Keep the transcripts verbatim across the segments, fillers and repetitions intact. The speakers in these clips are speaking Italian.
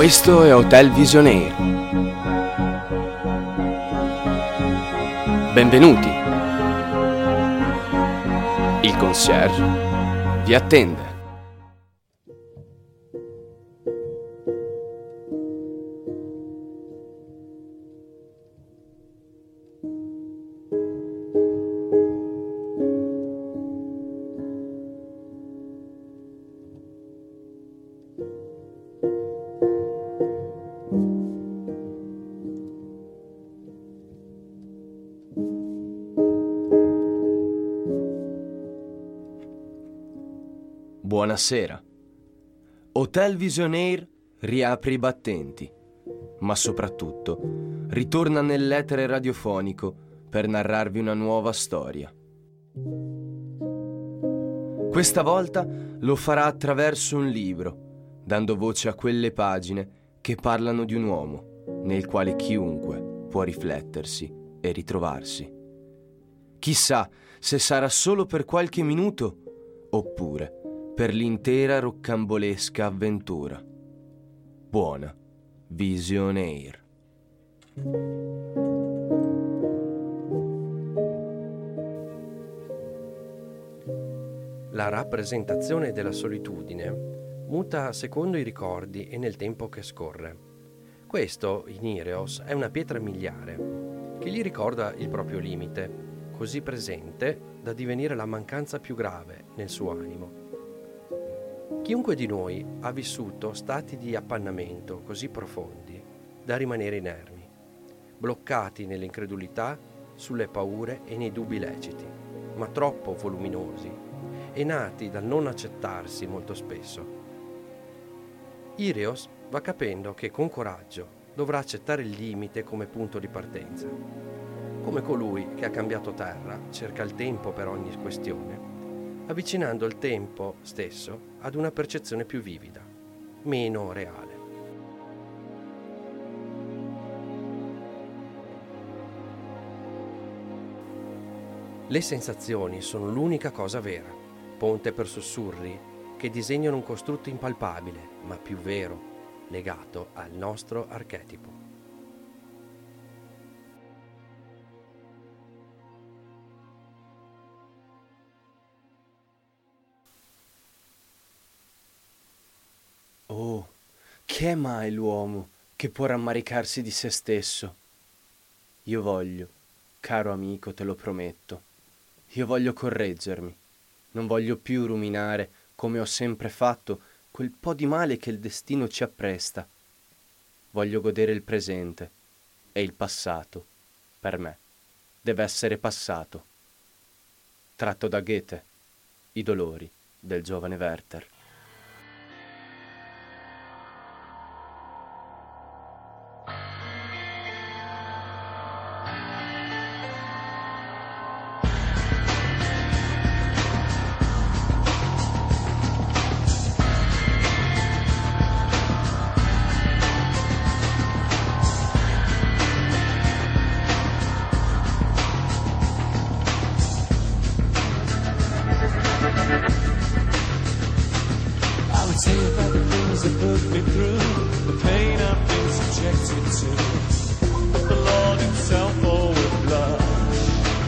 Questo è Hotel Visionaire. Benvenuti. Il concierge vi attende. Buonasera. Hotel Visionaire riapre i battenti, ma soprattutto ritorna nell'etere radiofonico per narrarvi una nuova storia. Questa volta lo farà attraverso un libro, dando voce a quelle pagine che parlano di un uomo nel quale chiunque può riflettersi e ritrovarsi. Chissà se sarà solo per qualche minuto oppure per l'intera roccambolesca avventura. Buona Visionaire. La rappresentazione della solitudine muta secondo i ricordi e nel tempo che scorre. Questo, in Ireos, è una pietra miliare che gli ricorda il proprio limite, così presente da divenire la mancanza più grave nel suo animo. Chiunque di noi ha vissuto stati di appannamento così profondi da rimanere inermi, bloccati nell'incredulità, sulle paure e nei dubbi leciti, ma troppo voluminosi e nati dal non accettarsi molto spesso. Ireos va capendo che con coraggio dovrà accettare il limite come punto di partenza. Come colui che ha cambiato terra cerca il tempo per ogni questione, avvicinando il tempo stesso ad una percezione più vivida, meno reale. Le sensazioni sono l'unica cosa vera, ponte per sussurri che disegnano un costrutto impalpabile, ma più vero, legato al nostro archetipo. Oh, che è mai l'uomo che può rammaricarsi di se stesso? Io voglio, caro amico, te lo prometto, io voglio correggermi, non voglio più ruminare, come ho sempre fatto, quel po' di male che il destino ci appresta. Voglio godere il presente e il passato, per me, deve essere passato. Tratto da Goethe, I dolori del giovane Werther. Tell you about the things that put me through, the pain I've been subjected to. But the Lord himself always blush.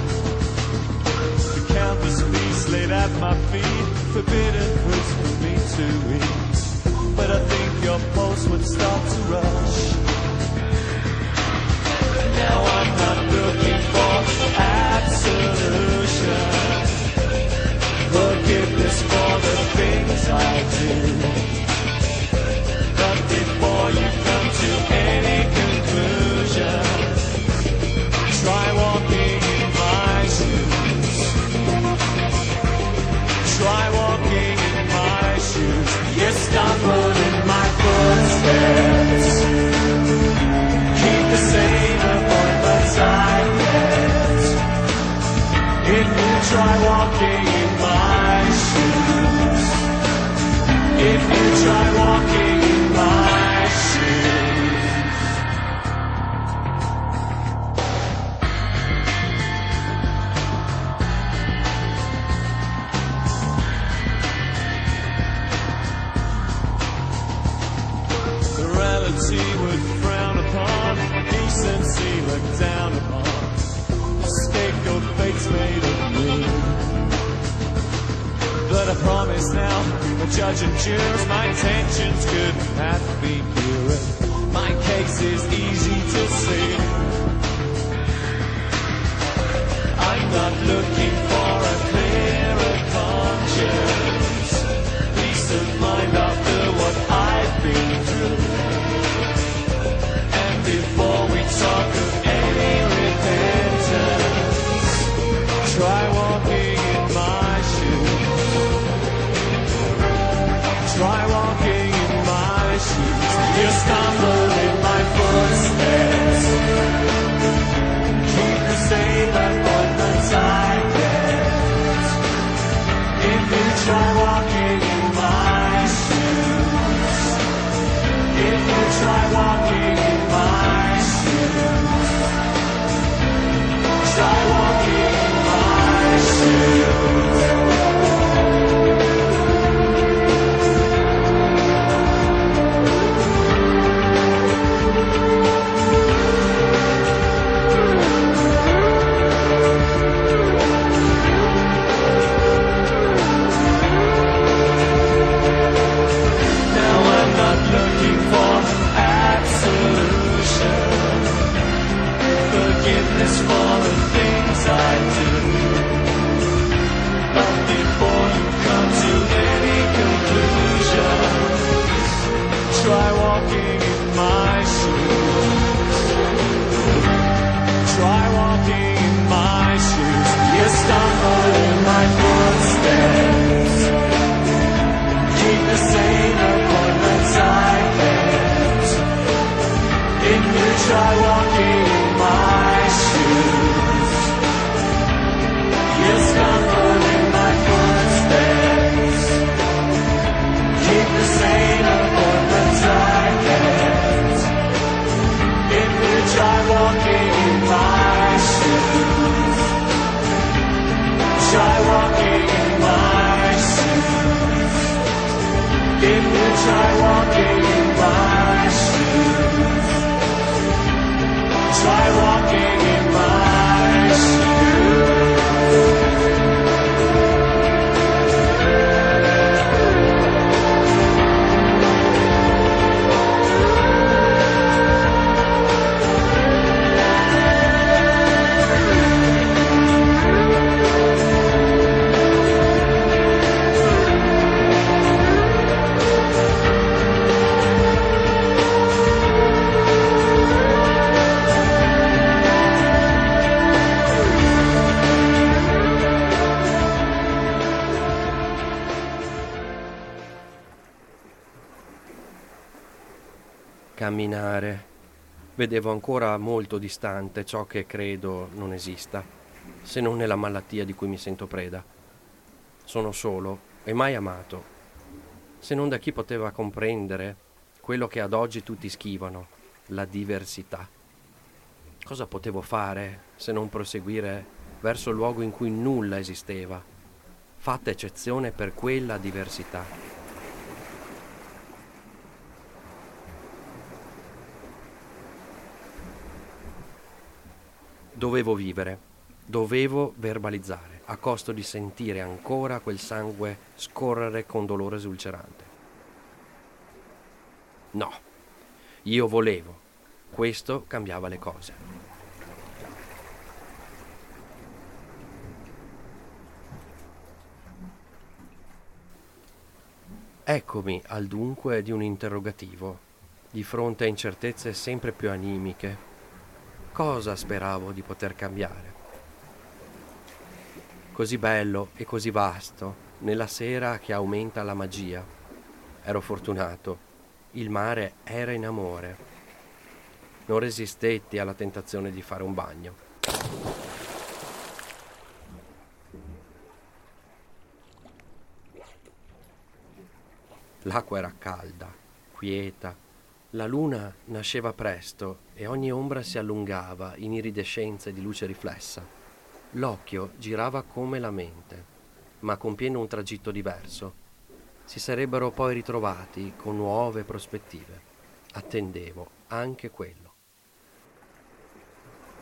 The countless beasts laid at my feet, forbidden fruits for me to eat. But I think your pulse would start to rush. And now I'm not looking for absolution, forgiveness for the things I do. But before you come to any conclusion, try walking in my shoes. Try walking in my shoes. You stumble in my footsteps. Keep the same appointments I kept. If you try walking in my shoes, if you try walking in my shoes. The looked down upon, a scapegoat fate's made of me. But I promise now, the judge and jurors, my intentions couldn't have been clearer. My case is easy to see. I'm not looking for a clearer conscience, peace of mind after what I've been through. And before we talk of any repentance, try walking in my shoes. Try walking in my shoes. You stumble in my footsteps. Keep the same appointments I kept. If you try walking in my shoes, if you try walking in my shoes, try walking in my shoes. Forgiveness for the things I do. But before you come to any conclusions, try walking in my shoes. Try walking in my shoes. You stumble in my footsteps. Keep the same appointments I kept. If you try walking in my shoes, you stumble in my footsteps. Keep the same appointments I kept. If you try walking in my shoes, try walking in my shoes. If you try walking in my shoes, try walking in my shoes. Camminare. Vedevo ancora molto distante ciò che credo non esista, se non nella malattia di cui mi sento preda. Sono solo e mai amato, se non da chi poteva comprendere quello che ad oggi tutti schivano, la diversità. Cosa potevo fare se non proseguire verso il luogo in cui nulla esisteva, fatta eccezione per quella diversità? Dovevo vivere, dovevo verbalizzare, a costo di sentire ancora quel sangue scorrere con dolore esulcerante. No, io volevo. Questo cambiava le cose. Eccomi al dunque di un interrogativo, di fronte a incertezze sempre più animiche. Cosa speravo di poter cambiare? Così bello e così vasto, nella sera che aumenta la magia. Ero fortunato, il mare era in amore. Non resistetti alla tentazione di fare un bagno. L'acqua era calda, quieta. La luna nasceva presto e ogni ombra si allungava in iridescenze di luce riflessa. L'occhio girava come la mente, ma compiendo un tragitto diverso. Si sarebbero poi ritrovati con nuove prospettive. Attendevo anche quello.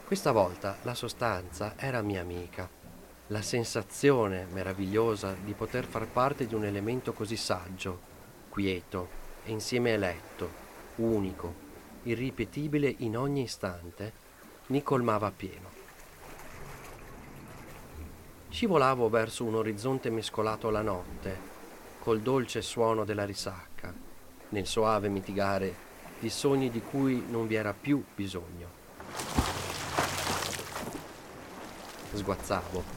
Questa volta la sostanza era mia amica. La sensazione meravigliosa di poter far parte di un elemento così saggio, quieto e insieme eletto, unico, irripetibile in ogni istante, mi colmava appieno. Scivolavo verso un orizzonte mescolato alla notte, col dolce suono della risacca, nel soave mitigare di sogni di cui non vi era più bisogno. Sguazzavo,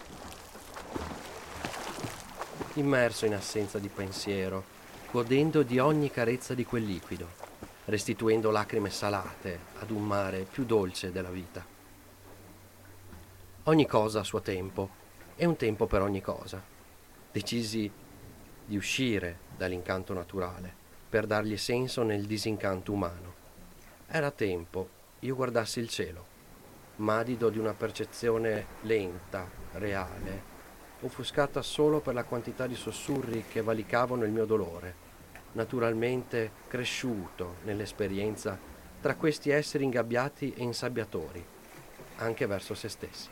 immerso in assenza di pensiero, godendo di ogni carezza di quel liquido, restituendo lacrime salate ad un mare più dolce della vita. Ogni cosa a suo tempo, e un tempo per ogni cosa. Decisi di uscire dall'incanto naturale per dargli senso nel disincanto umano. Era tempo io guardassi il cielo, madido di una percezione lenta, reale, offuscata solo per la quantità di sussurri che valicavano il mio dolore, naturalmente cresciuto nell'esperienza tra questi esseri ingabbiati e insabbiatori, anche verso se stessi.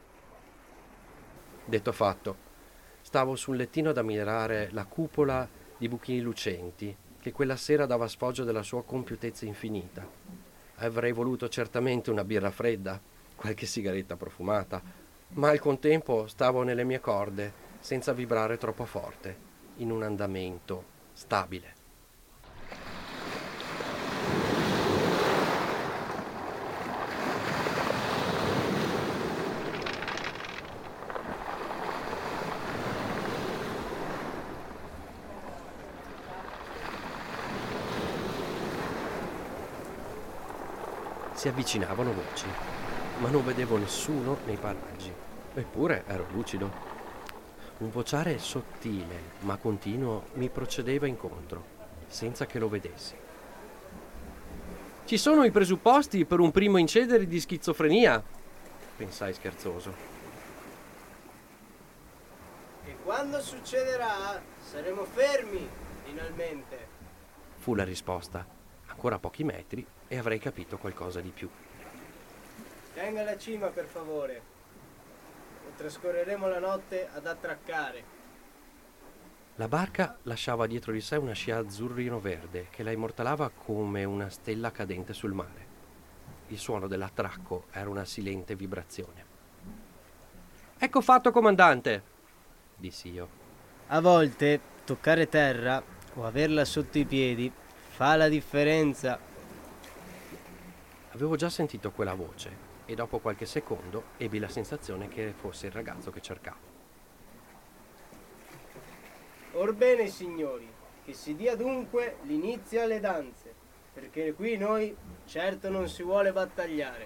Detto fatto, stavo sul lettino ad ammirare la cupola di buchini lucenti che quella sera dava sfoggio della sua compiutezza infinita. Avrei voluto certamente una birra fredda, qualche sigaretta profumata, ma al contempo stavo nelle mie corde, senza vibrare troppo forte, in un andamento stabile. Si avvicinavano voci, ma non vedevo nessuno nei paraggi. Eppure ero lucido. Un vociare sottile, ma continuo, mi procedeva incontro, senza che lo vedessi. Ci sono i presupposti per un primo incedere di schizofrenia, pensai scherzoso. E quando succederà, saremo fermi, finalmente. Fu la risposta. Ancora pochi metri e avrei capito qualcosa di più. Tenga la cima, per favore. E trascorreremo la notte ad attraccare. La barca lasciava dietro di sé una scia azzurrino-verde che la immortalava come una stella cadente sul mare. Il suono dell'attracco era una silente vibrazione. Ecco fatto, comandante, dissi io. A volte toccare terra o averla sotto i piedi fa la differenza. Avevo già sentito quella voce e dopo qualche secondo ebbi la sensazione che fosse il ragazzo che cercavo. Orbene, signori, che si dia dunque l'inizio alle danze, perché qui noi certo non si vuole battagliare.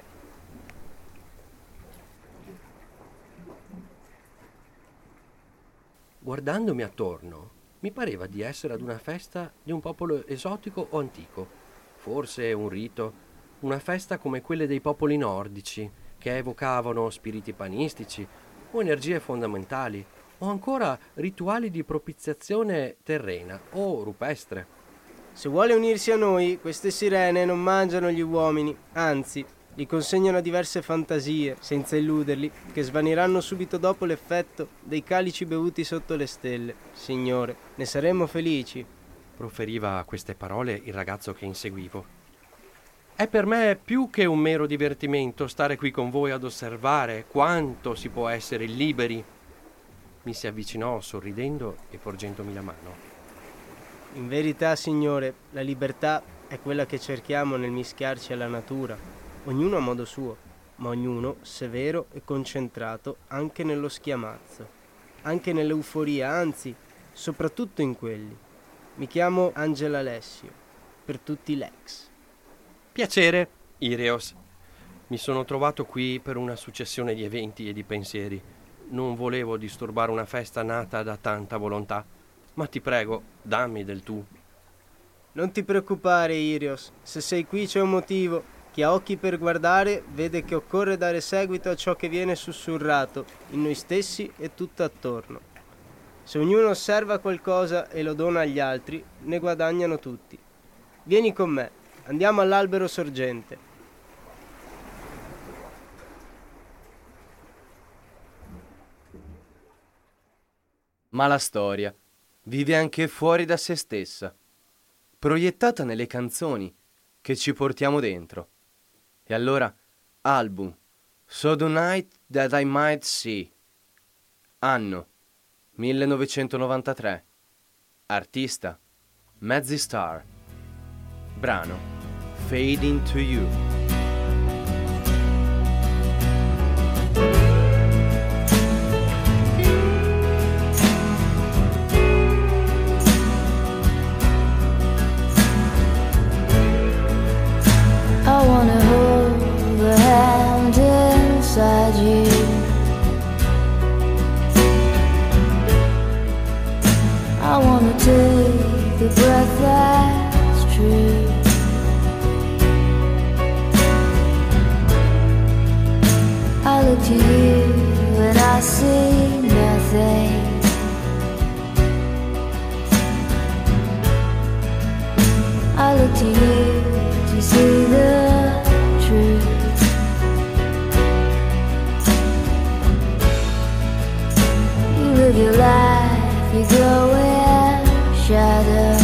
Guardandomi attorno, mi pareva di essere ad una festa di un popolo esotico o antico, forse un rito, una festa come quelle dei popoli nordici, che evocavano spiriti panistici o energie fondamentali, o ancora rituali di propiziazione terrena o rupestre. Se vuole unirsi a noi, queste sirene non mangiano gli uomini, anzi, gli consegnano diverse fantasie, senza illuderli, che svaniranno subito dopo l'effetto dei calici bevuti sotto le stelle. Signore, ne saremmo felici. Proferiva queste parole il ragazzo che inseguivo. È per me più che un mero divertimento stare qui con voi ad osservare quanto si può essere liberi. Mi si avvicinò sorridendo e porgendomi la mano. In verità, signore, la libertà è quella che cerchiamo nel mischiarci alla natura, ognuno a modo suo, ma ognuno severo e concentrato anche nello schiamazzo, anche nell'euforia, anzi, soprattutto in quelli. Mi chiamo Angelo Alessio, per tutti Lex. Piacere, Ireos. Mi sono trovato qui per una successione di eventi e di pensieri. Non volevo disturbare una festa nata da tanta volontà, ma ti prego, dammi del tu. Non ti preoccupare, Irios, se sei qui c'è un motivo. Chi ha occhi per guardare vede che occorre dare seguito a ciò che viene sussurrato in noi stessi e tutto attorno. Se ognuno osserva qualcosa e lo dona agli altri, ne guadagnano tutti. Vieni con me, andiamo all'albero sorgente. Ma la storia vive anche fuori da se stessa, proiettata nelle canzoni che ci portiamo dentro. E allora, album, So the Night That I Might See, anno millenovecentonovantatré, artista Mazzy Star, brano Fade Into You. I wanna hold the hand inside you. I wanna take the breath that's true. I look to you and I see nothing. I look to you to see the truth. You live your life, you go in shadow.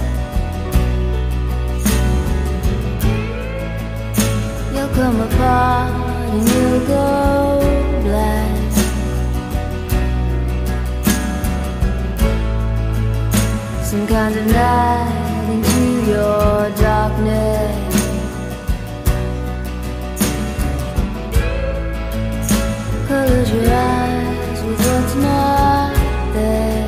You'll come apart and you'll go blind. Some kind of night into your darkness. Close your eyes with what's not there.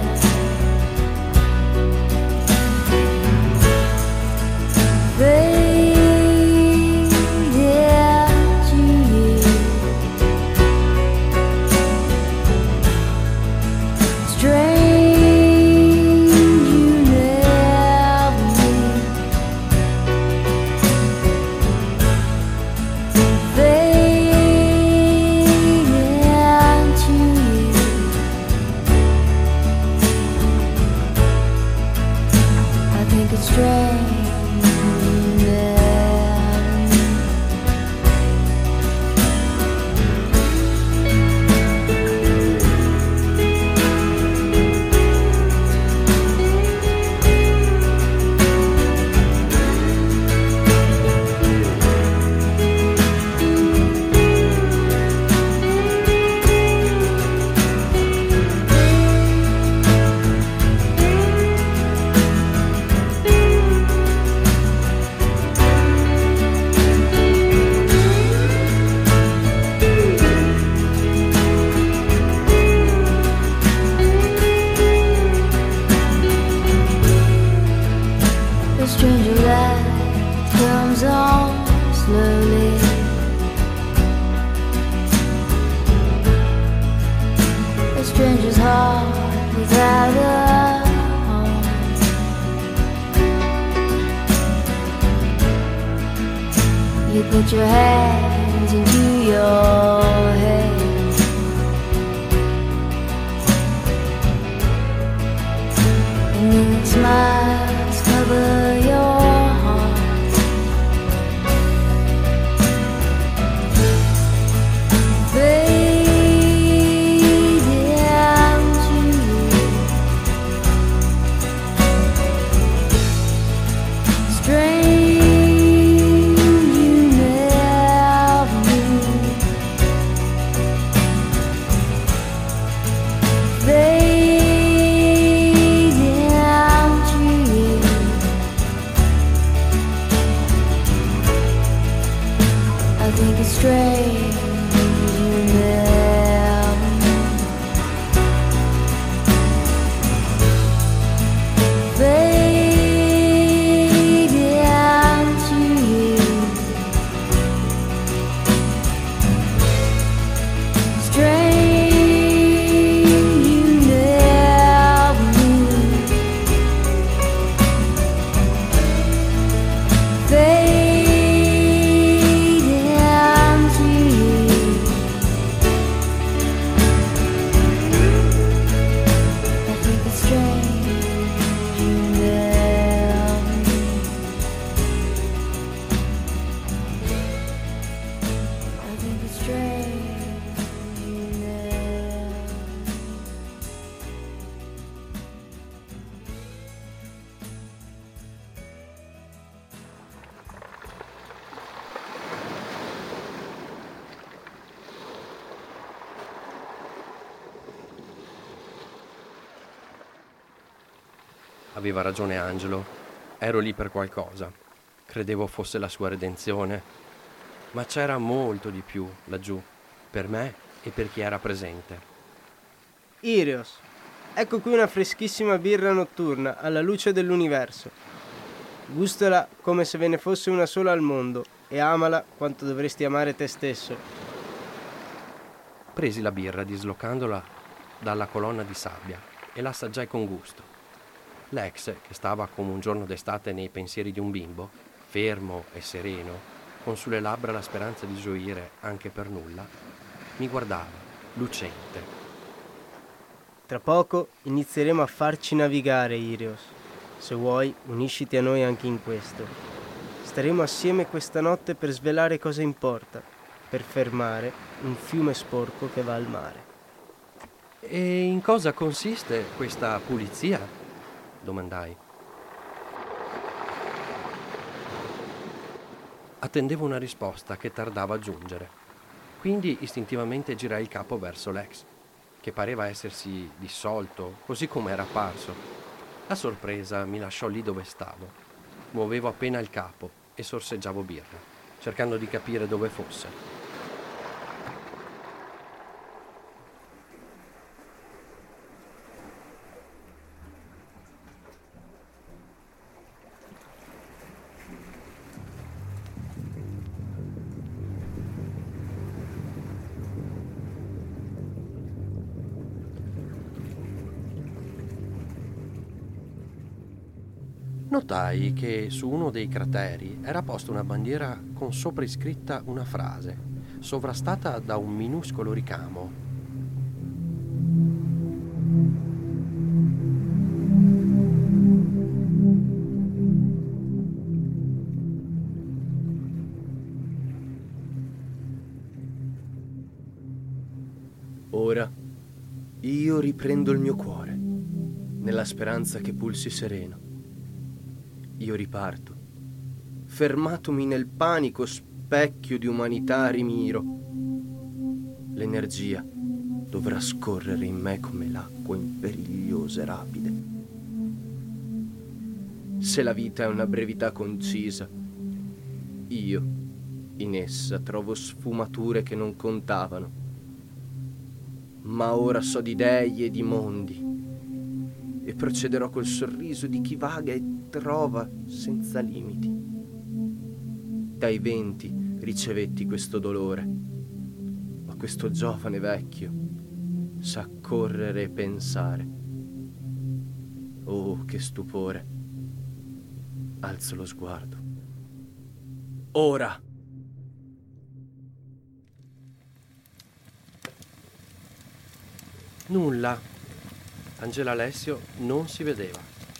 Fade into you. Strange you never meet. stranger's heart without a home. You put your hands into your head, and then smiles cover your heart. aveva ragione Angelo. Ero lì per qualcosa. Credevo fosse la sua redenzione. Ma c'era molto di più laggiù, per me e per chi era presente. Ireos, ecco qui una freschissima birra notturna alla luce dell'universo. Gustala come se ve ne fosse una sola al mondo e amala quanto dovresti amare te stesso. Presi la birra dislocandola dalla colonna di sabbia e l'assaggiai con gusto. L'ex, che stava come un giorno d'estate nei pensieri di un bimbo, fermo e sereno, con sulle labbra la speranza di gioire anche per nulla, mi guardava, lucente. Tra poco inizieremo a farci navigare, Ireos. Se vuoi, unisciti a noi anche in questo. Staremo assieme questa notte per svelare cosa importa, per fermare un fiume sporco che va al mare. E in cosa consiste questa pulizia? Domandai. Attendevo una risposta che tardava a giungere, quindi istintivamente girai il capo verso l'ex, che pareva essersi dissolto, così come era apparso. La sorpresa mi lasciò lì dove stavo. Muovevo appena il capo e sorseggiavo birra, cercando di capire dove fosse. Notai che su uno dei crateri era posta una bandiera con sopra iscritta una frase, sovrastata da un minuscolo ricamo. Ora io riprendo il mio cuore, nella speranza che pulsi sereno. Io riparto, fermatomi nel panico specchio di umanità rimiro. L'energia dovrà scorrere in me come l'acqua in perigliose rapide. Se la vita è una brevità concisa, io in essa trovo sfumature che non contavano. Ma ora so di dei e di mondi e procederò col sorriso di chi vaga e trova senza limiti. Dai venti ricevetti questo dolore, ma questo giovane vecchio sa correre e pensare. Oh, che stupore! Alzo lo sguardo. Ora! Nulla. Angela Alessio non si vedeva.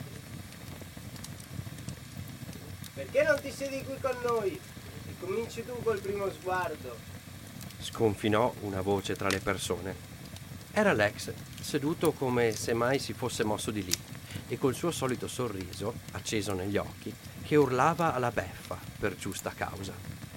Perché non ti siedi qui con noi? E cominci tu col primo sguardo. Sconfinò una voce tra le persone. Era l'ex, seduto come se mai si fosse mosso di lì, e col suo solito sorriso, acceso negli occhi, che urlava alla beffa per giusta causa.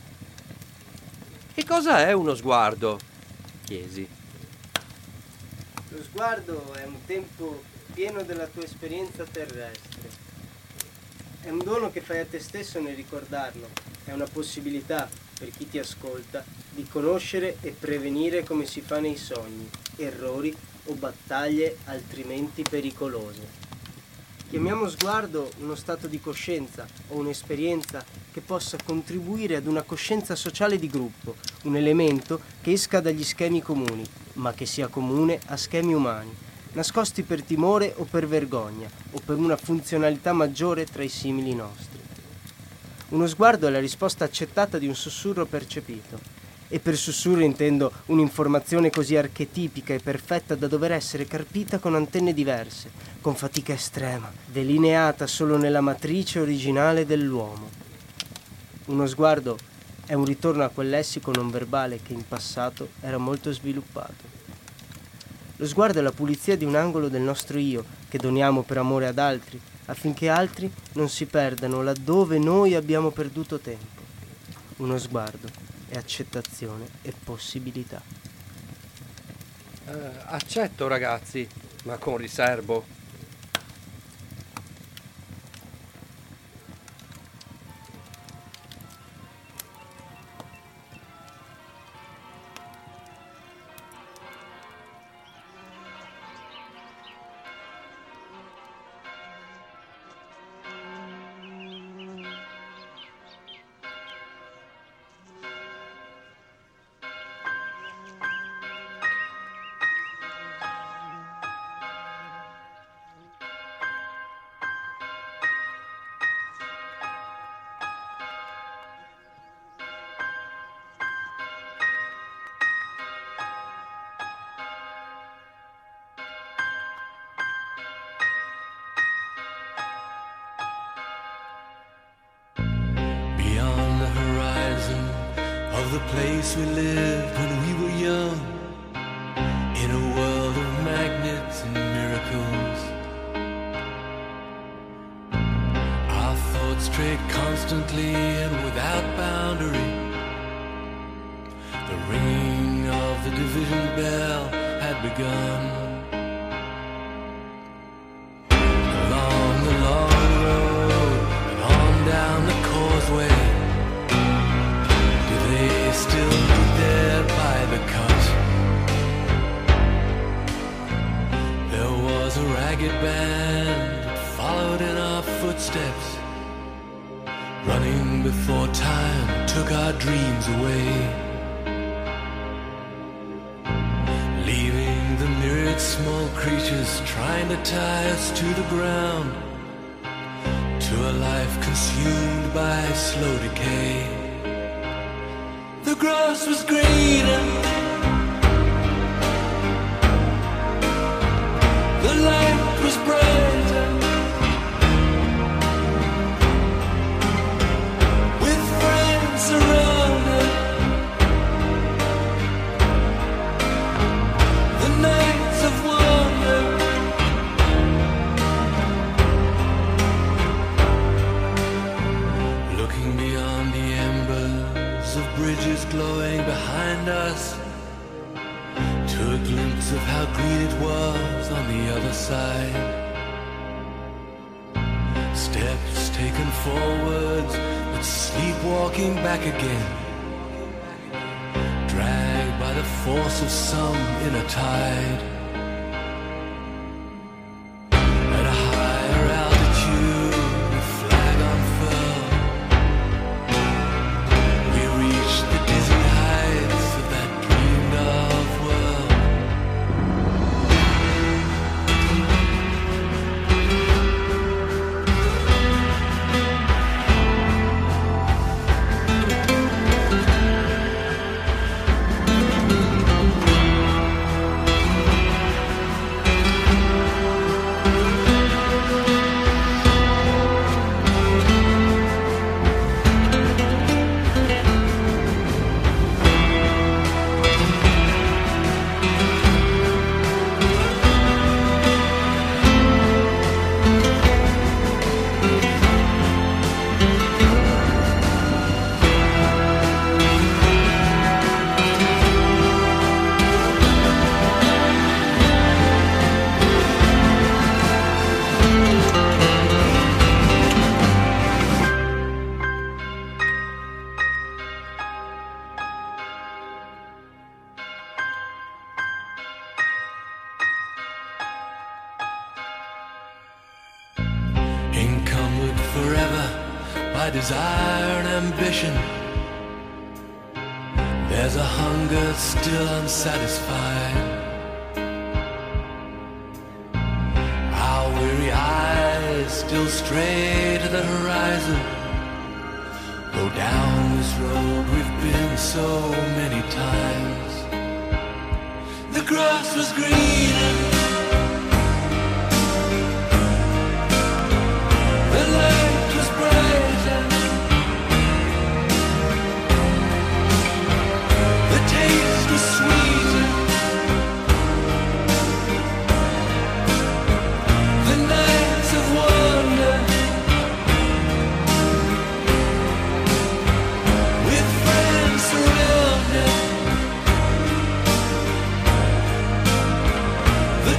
Che cosa è uno sguardo? Chiesi. Lo sguardo è un tempo pieno della tua esperienza terrestre. È un dono che fai a te stesso nel ricordarlo. È una possibilità per chi ti ascolta di conoscere e prevenire come si fa nei sogni, errori o battaglie altrimenti pericolose. Chiamiamo sguardo uno stato di coscienza o un'esperienza che possa contribuire ad una coscienza sociale di gruppo, un elemento che esca dagli schemi comuni, ma che sia comune a schemi umani, nascosti per timore o per vergogna, o per una funzionalità maggiore tra i simili nostri. Uno sguardo è la risposta accettata di un sussurro percepito. E per sussurro intendo un'informazione così archetipica e perfetta da dover essere carpita con antenne diverse, con fatica estrema, delineata solo nella matrice originale dell'uomo. Uno sguardo è un ritorno a quel lessico non verbale che in passato era molto sviluppato. Lo sguardo è la pulizia di un angolo del nostro io che doniamo per amore ad altri, affinché altri non si perdano laddove noi abbiamo perduto tempo. Uno sguardo è accettazione e possibilità. Uh, accetto, ragazzi, ma con riservo. of the place we lived when we were young, in a world of magnets and miracles. Our thoughts strayed constantly and without boundary. The ringing of the division bell had begun. Along the long road and on down the causeway, do they still meet there by the cut? There was a ragged band that followed in our footsteps, running before time took our dreams away, leaving the myriad small creatures trying to tie us to the ground, to a life consumed by slow decay. The grass was greener, the light was brighter, with friends around us. The nights of wonder, looking beyond the embers of bridges glowing behind us, to a glimpse of how green it was on the other side. Steps taken forwards, but sleepwalking back again, dragged by the force of some inner tide. At a higher altitude, the flag unfurled, we reached the dizzy heights of that dreamed of world. Encumbered forever by desire and ambition, there's a hunger still unsatisfied. Our weary eyes still stray to the horizon, go down this road we've been so many times. The grass was greener, the light was brighter, the taste was sweeter, the nights of wonder, with friends surrounded. The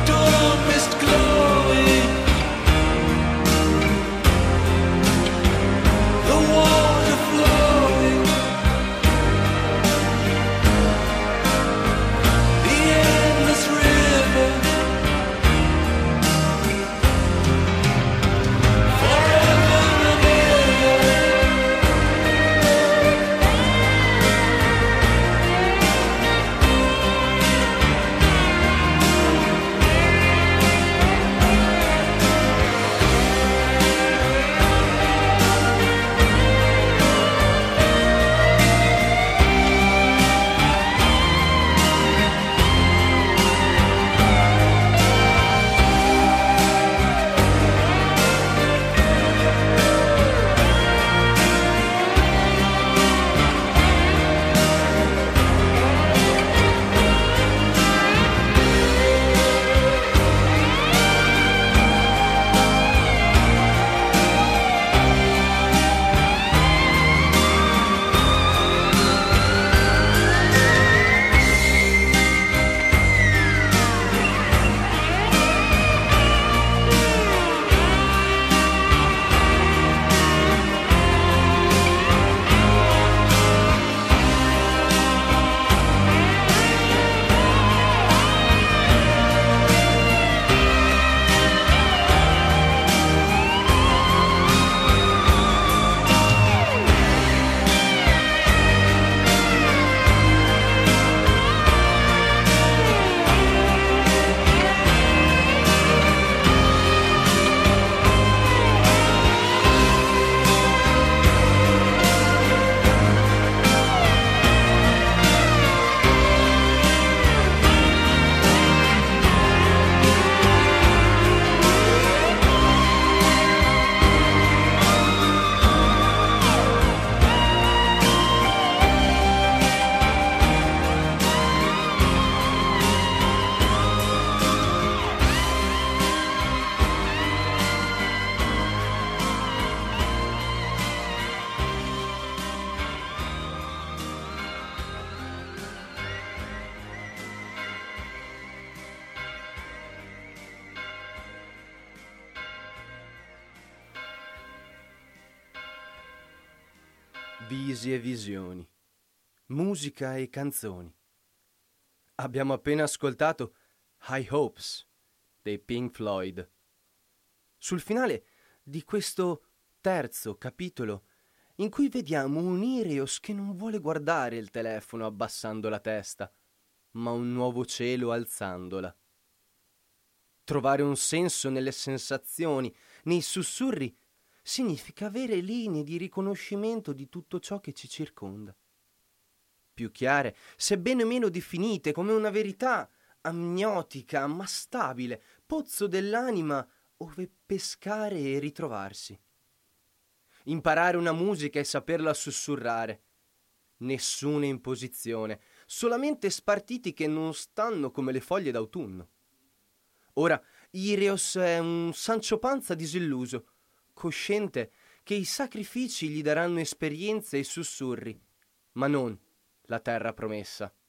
Visi e visioni, musica e canzoni. Abbiamo appena ascoltato High Hopes dei Pink Floyd. Sul finale di questo terzo capitolo, in cui vediamo un Ireos che non vuole guardare il telefono abbassando la testa, ma un nuovo cielo alzandola. Trovare un senso nelle sensazioni, nei sussurri, significa avere linee di riconoscimento di tutto ciò che ci circonda. Più chiare, sebbene meno definite, come una verità amniotica ma stabile, pozzo dell'anima ove pescare e ritrovarsi. Imparare una musica e saperla sussurrare. Nessuna imposizione, solamente spartiti che non stanno come le foglie d'autunno. Ora Ireos è un Sancio Panza disilluso, cosciente che i sacrifici gli daranno esperienze e sussurri, ma non la terra promessa.